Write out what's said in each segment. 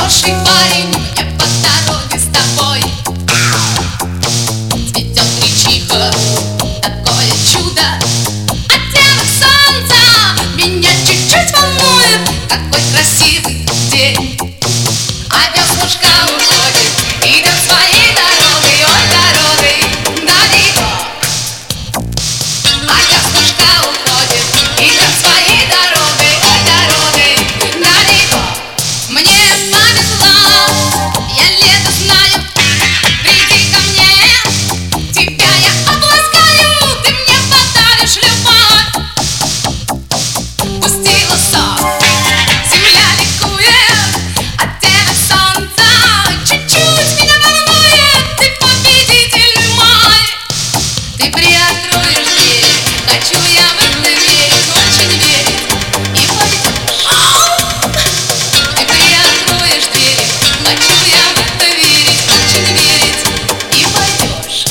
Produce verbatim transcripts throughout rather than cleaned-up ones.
хороший парень, мне по дороге с тобой. Цветет гречиха, такое чудо. Оттенок солнца меня чуть-чуть волнует. Какой красивый день, а веснушка уходит, идет своей дорогой, ой, дорогой далеко. А веснушка уходит, идет своей дорогой, ой, дорогой далеко. Мне повезло, я лето знаю. Приди ко мне, тебя я обласкаю. Ты мне подаришь любовь. Пустила сок, земля ликует. Оттенок солнца чуть-чуть меня волнует. Ты победитель мой. Ты приоткроешь дверь, хочу я в это верить, очень верить и пойдешь. Ты приоткроешь дверь, хочу я в это верить, очень верить и пойдешь.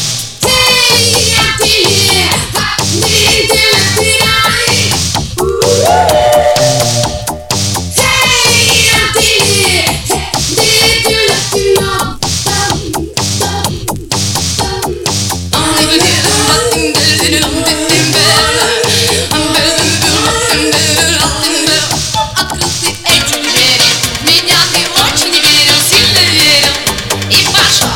Открыты эти двери, в меня ты очень верил, сильно верил и пошел.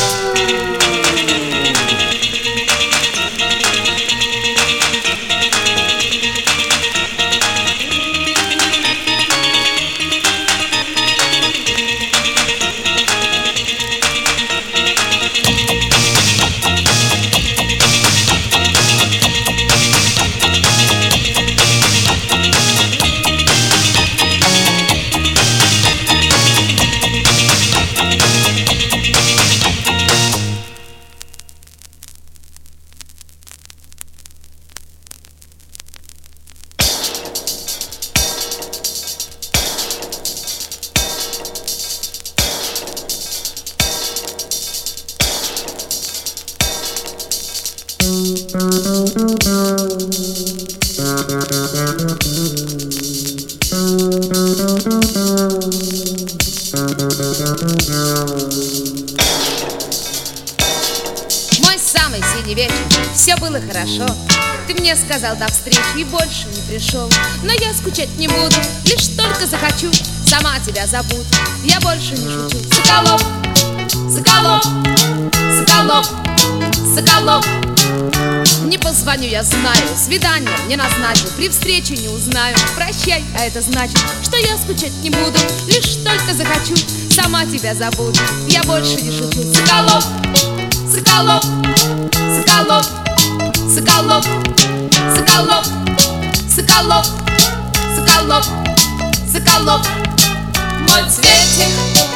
Мой самый синий вечер, все было хорошо. Ты мне сказал до встречи и больше не пришел. Но я скучать не буду, лишь только захочу. Сама тебя забуду, я больше не шучу. Соколов, Соколов, Соколов, Соколов. Не позвоню, я знаю, свидание не назначу, при встрече не узнаю. Прощай, а это значит, что я скучать не буду, лишь только захочу. Сама тебя забуду, я больше не шучу. Соколов, Соколов, Соколов, Соколов, Соколов, Соколов, Соколов, Соколов. Мой цветик,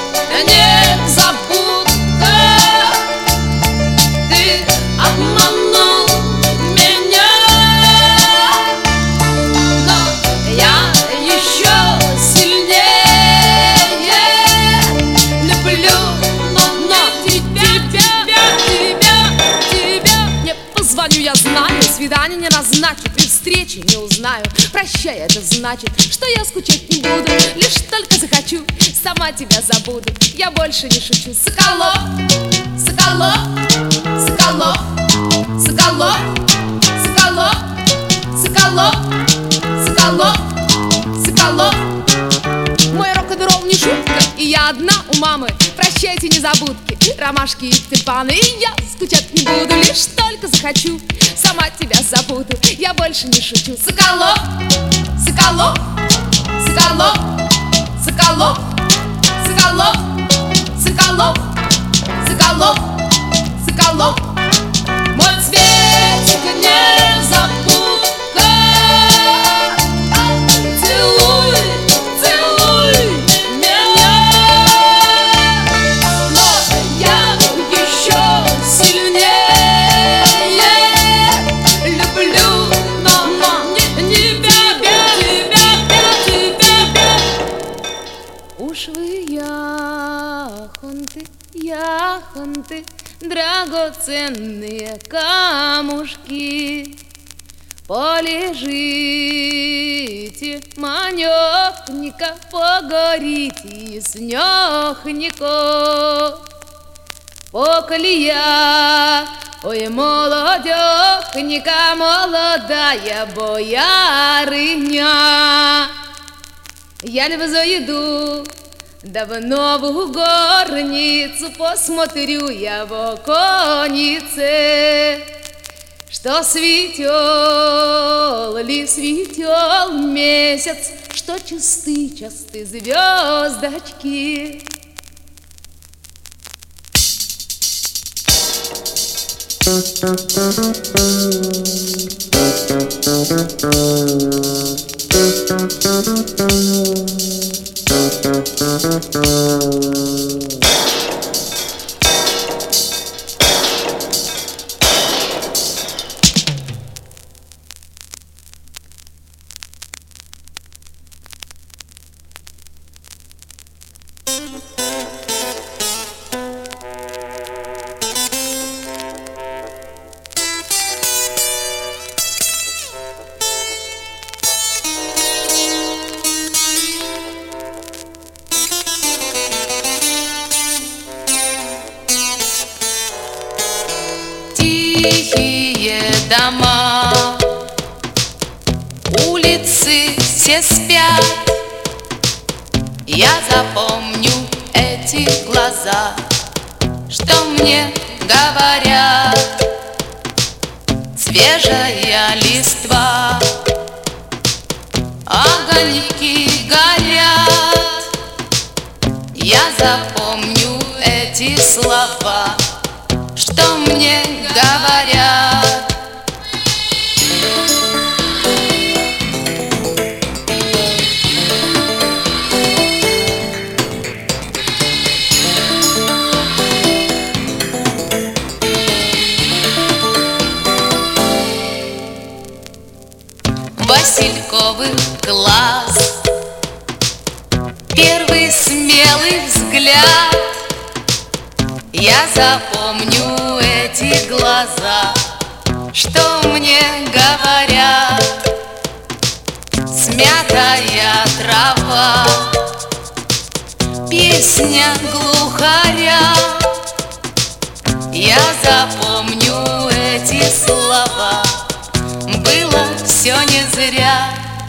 незабудка, ты обманул меня, но я еще сильнее люблю, но, но тебя, тебя, тебя, тебя. Не позвоню, я знаю, свидание не назначу, при встрече не узнаю. Прощай, это значит, что я скучать не буду, лишь только захочу. Сама тебя забуду, я больше не шучу. Соколов, Соколов, Соколов, Соколов, Соколов, Соколов, Соколов, Соколов. Мой рок-н-ролл не шутка, и я одна у мамы. Прощайте, незабудки, ромашки и тюльпаны. И я скучать не буду, лишь только захочу. Сама тебя забуду, я больше не шучу. Соколов, Соколов, Соколов, Соколов, Соколов, Соколов, Соколов, Соколов. Мой цветик незабудка, целуй, целуй меня, но я еще сильнее люблю, но, но не, не тебя, тебя, тебя. Уж вы яхонты, яхонты, драгоценные камушки, Полежите, манёхненько, погорите снёхненько. По колея, ой, молодёхненько, молодая боярыня. Я ль зайду давно в горницу, посмотрю я в оконнице, что светел ли светел месяц, что чисты часты звездочки. Тихие дома, улицы все спят. Я запомню эти глаза, что мне говорят. Свежая листва, огоньки горят. Я запомню эти слова, что мне говорят. Васильковых глаз, первый смелый взгляд. Я запомню эти глаза, что мне говорят. Смятая трава, песня глухаря. Я запомню эти слова, было все не зря.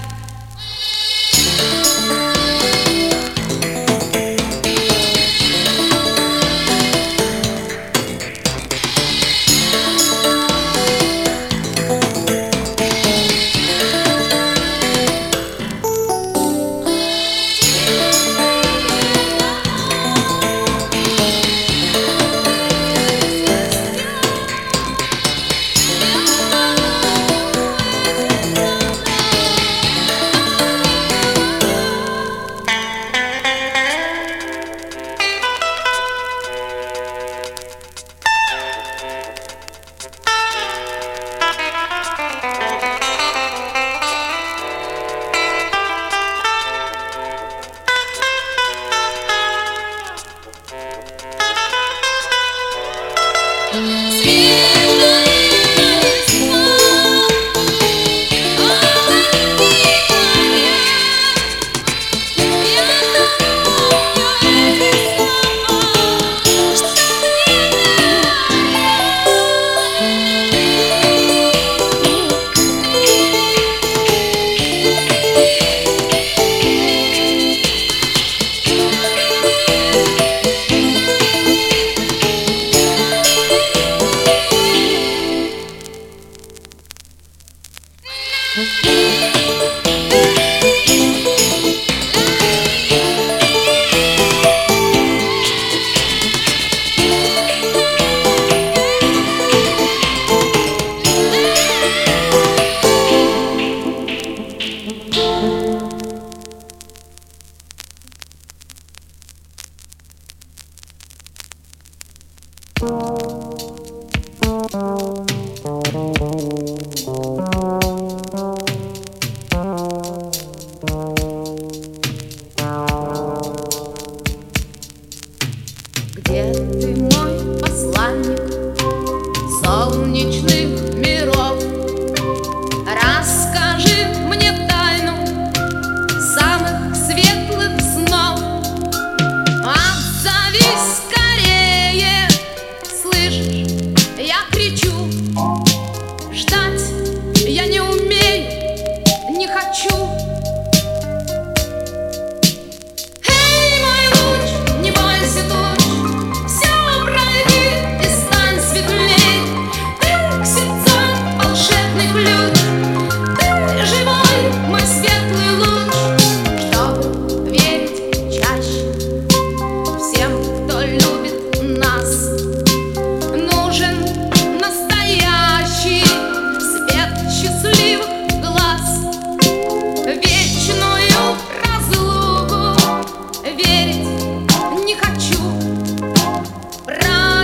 Где ты, мой посланник солнечных миров? Рано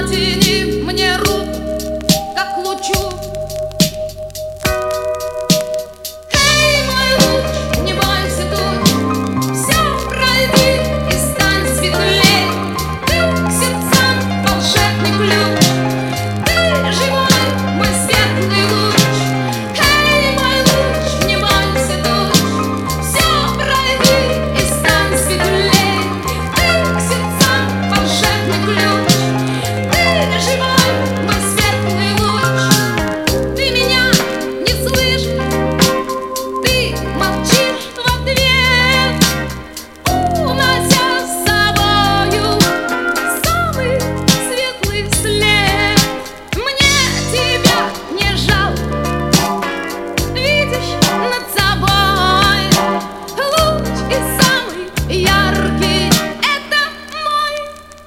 Протяни мне руку, как лучу. Эй, мой луч, не бойся тут, все пройди и стань светлей. Ты к сердцам волшебный ключ, ты живой мой светлый луч. Эй, мой луч, не бойся тут, все пройди и стань светлей. Ты к сердцам волшебный ключ, ты живой мой светлый луч. Ты меня не слышишь, ты молчишь в ответ, унося с собою самый светлый след. Мне тебя не жалко, видишь над собой луч и самый яркий — это мой.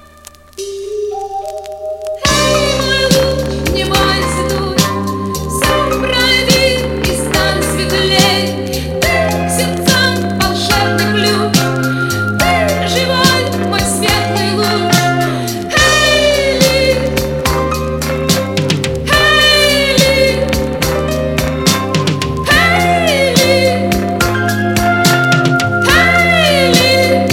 Эй, мой луч, не бойся тут, все пройди и стань светлей. Ты к сердцам волшебный ключ, ты живой мой светлый луч. Хейли, Хейли, Хейли, Хейли,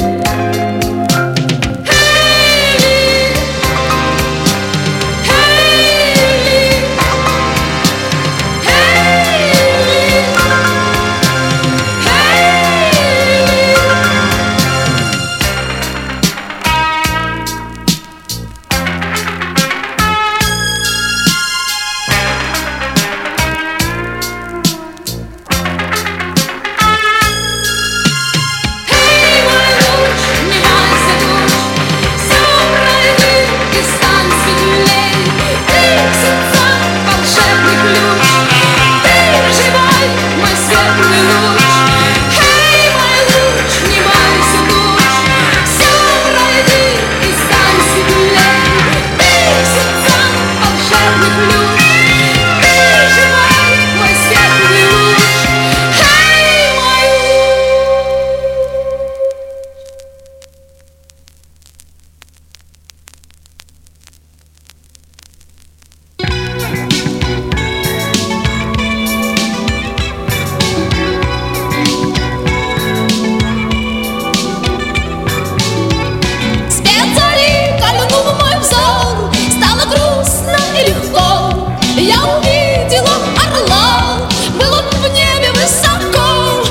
свет зари кольнул мой взор, стало грустно и легко. Я увидела орла, был он в небе высоко.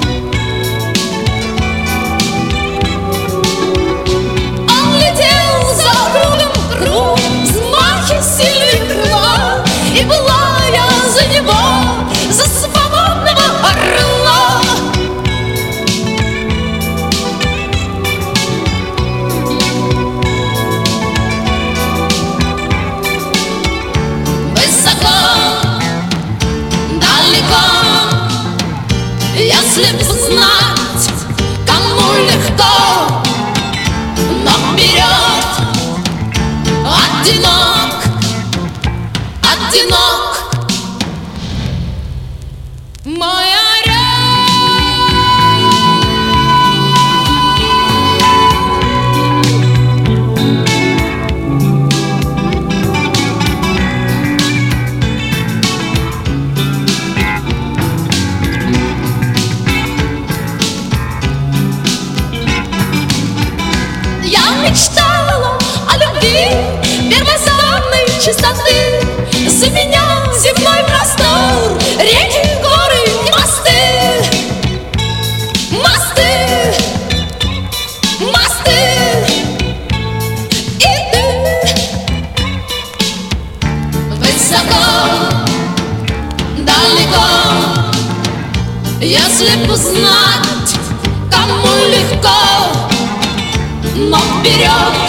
Он летел за кругом круг, взмахи сильных крыла, и была я за него, за свободного орла. Высоко, далеко, если б знать, кому легко, но вперед, одинок, одинок, мой орел. Я мечтала о любви первозданной чистоты. За меня земной простор, реки, горы и мосты, мосты, мосты. И ты высоко, далеко, если б знать, кому легко, но вперед,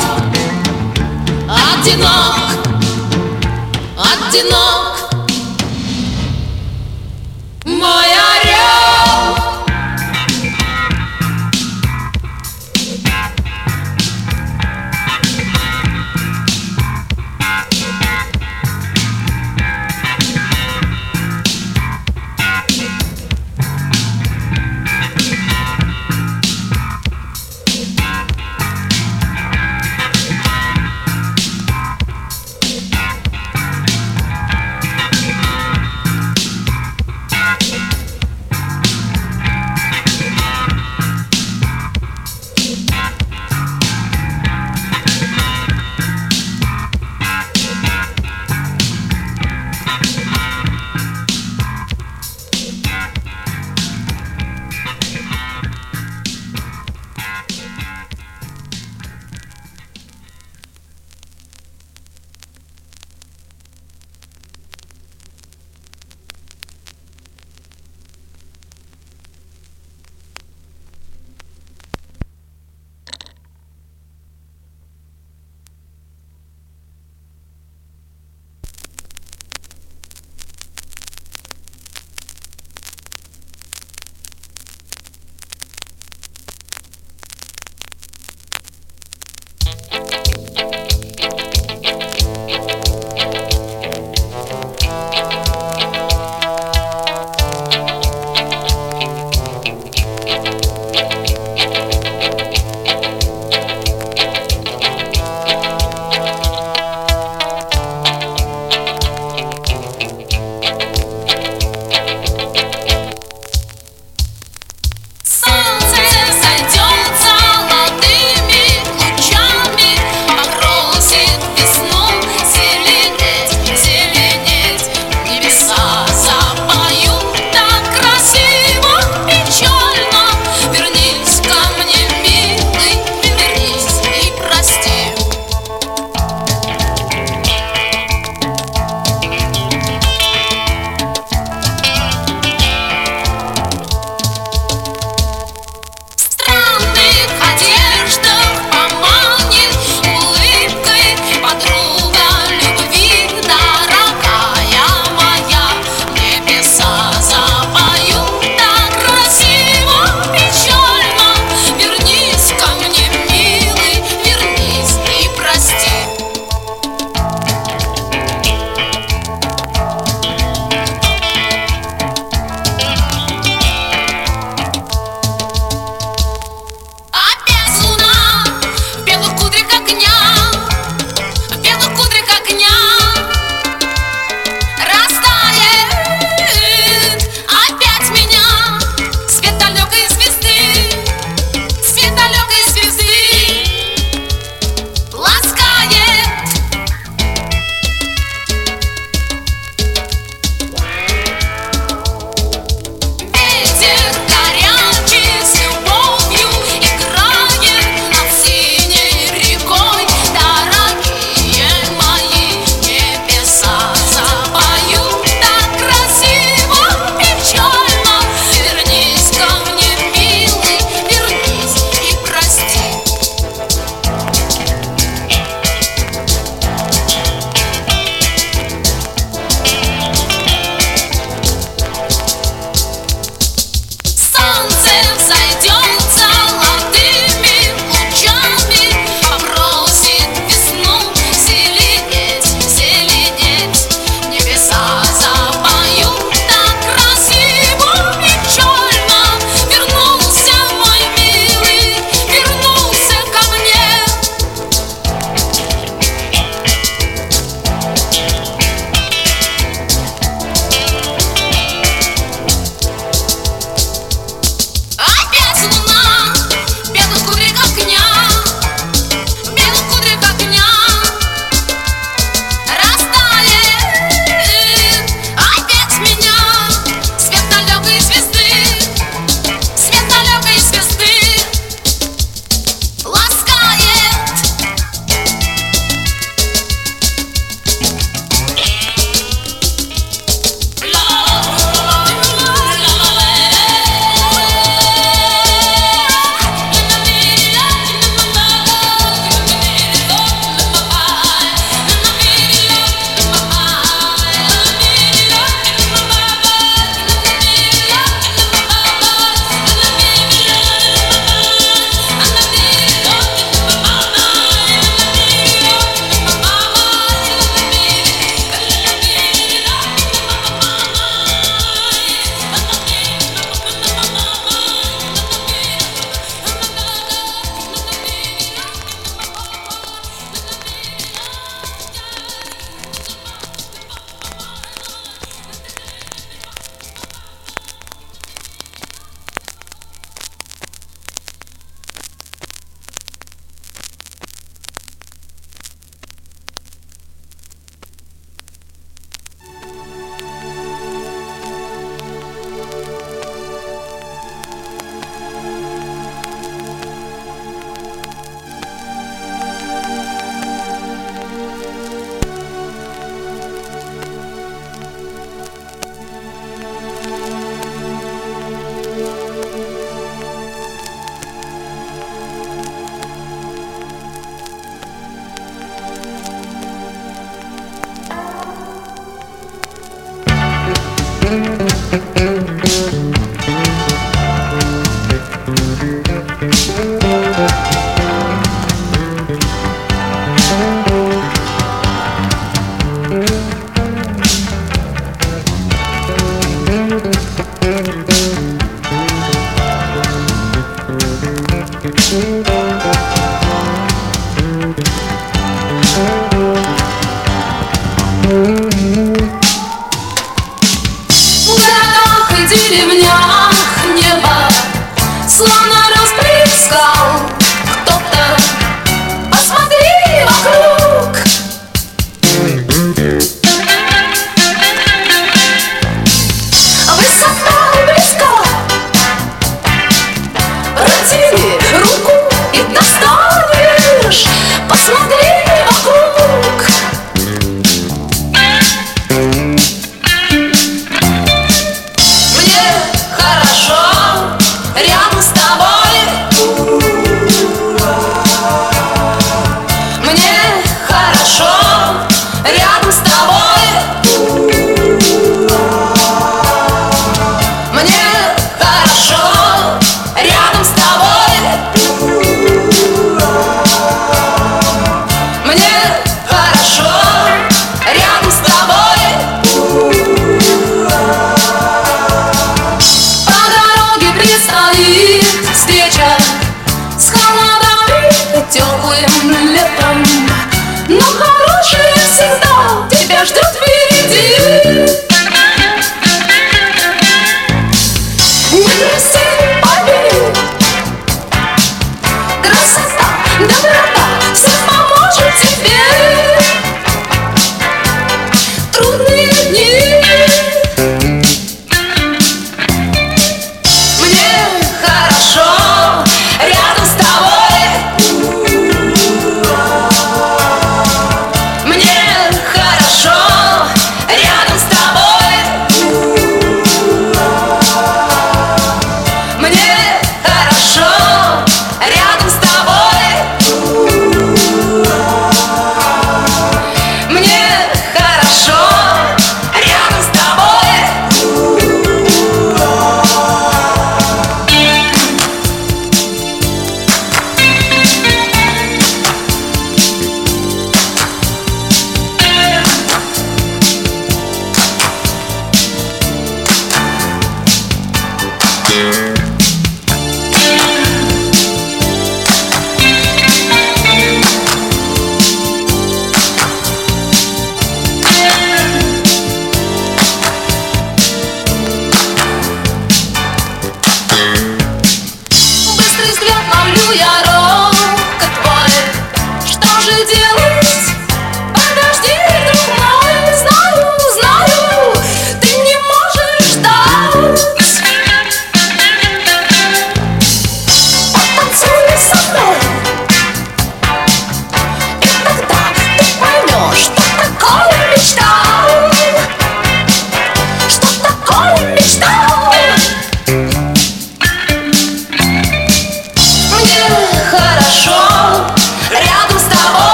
одинок, одинок, мой орел.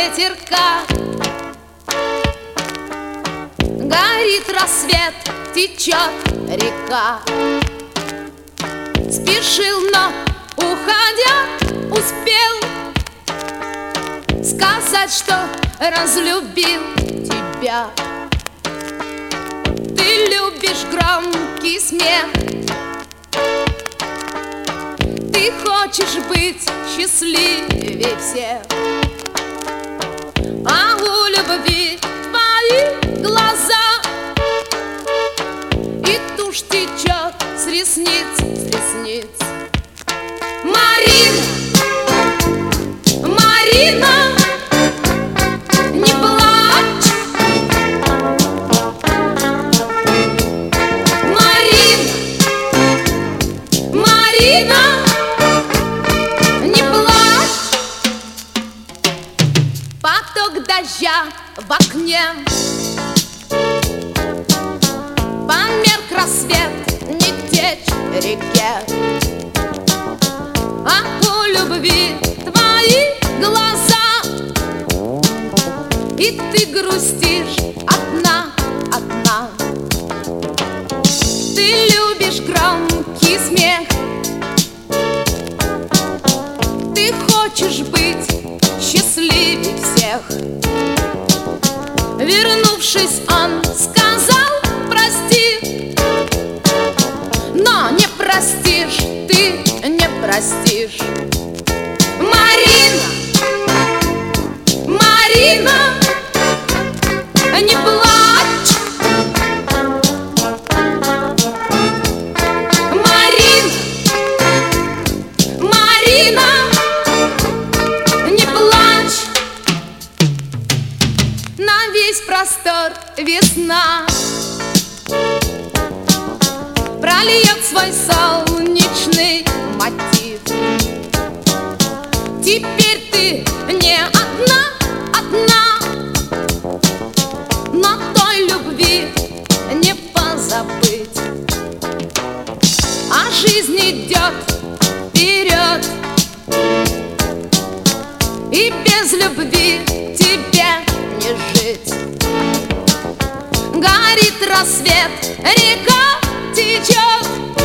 ветерка. Горит рассвет, течет река. Спешил, но, уходя, успел сказать, что разлюбил тебя. Ты любишь громкий смех, ты хочешь быть счастливее всех, а у любви твои глаза, и тушь течет с ресниц, с ресниц. Марина, Марина, не плачь. Марина, Марина, не плачь. Поток дождя в окне, померк рассвет, не к течь реке, а у любви твои глаза, и ты грустишь одна, одна. Ты любишь громкий смех, ты хочешь быть счастливее всех. Вернувшись, он сказал прости, но не простишь, ты не простишь. Марина, Марина, не плачь. Марина, Марина, не плачь. На весь простор весна прольет свой солнечный мотив. Теперь ты не одна, одна, но той любви не позабыть. А жизнь идет вперед, и без любви тебе не жить. Горит рассвет, река течет,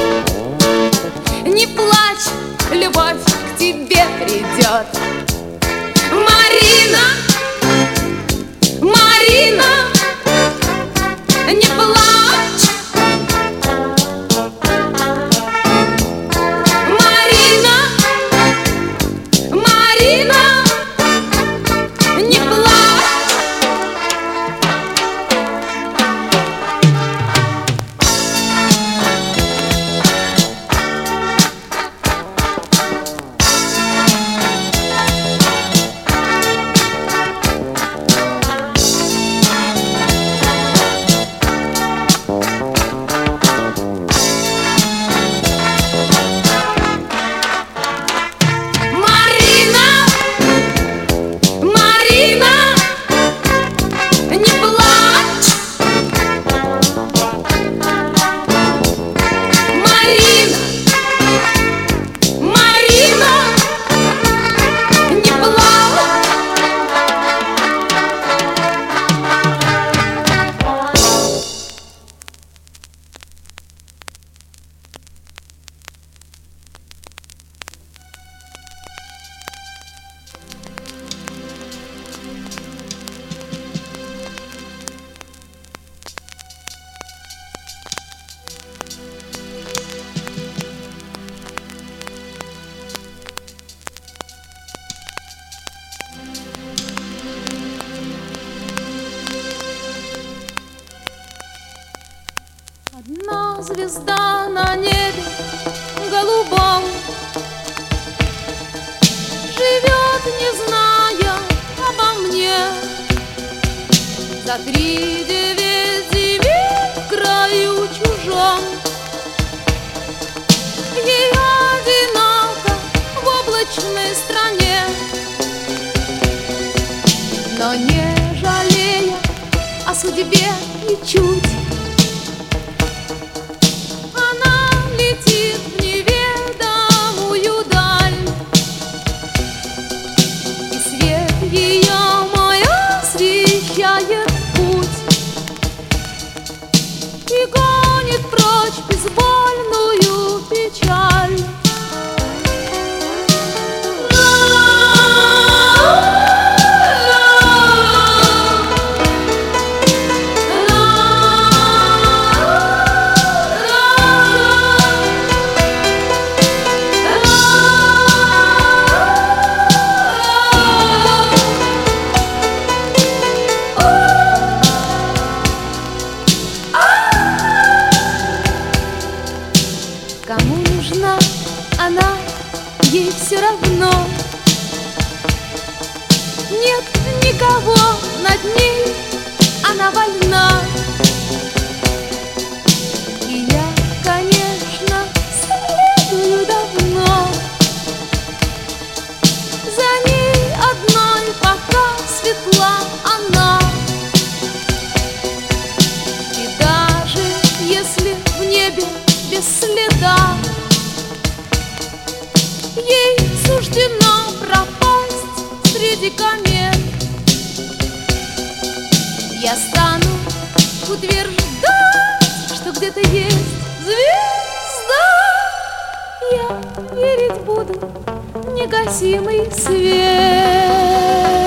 не плачь, любовь к тебе придет. Марина, Марина, не плачь. Марина, Марина, не плачь. Одна звезда на небе голубом живет, не зная обо мне. За три девять земель в краю чужом ей одиноко в облачной стране. Но не жалея о судьбе ничуть, в неведомую даль, и свет ее нужна она, ей все равно. Нет никого над ней, она вольна. И я, конечно, следую давно за ней одной, пока светла она. И даже если в небе без следа ей суждено пропасть среди комет, я стану утверждать, что где-то есть звезда. Я верить буду в негасимый свет.